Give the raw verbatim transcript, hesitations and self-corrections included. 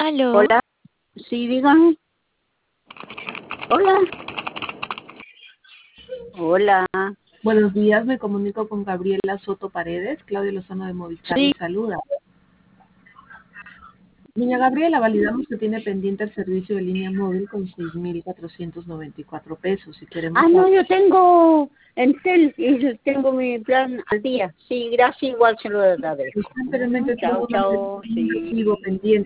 Aló. Hola, sí, dígame. Hola, hola. Buenos días, me comunico con Gabriela Soto Paredes. Claudio Lozano de Movistar Sí, le saluda. Doña Gabriela, validamos que tiene pendiente el servicio de línea móvil con seis mil cuatrocientos noventa y cuatro pesos. Si queremos ah, no, saber, yo tengo Entel y tengo mi plan al día. Sí, gracias, igual se lo agradezco. usted Bueno, anteriormente tuvo chao, una- chao, un sí. recibo pendiente.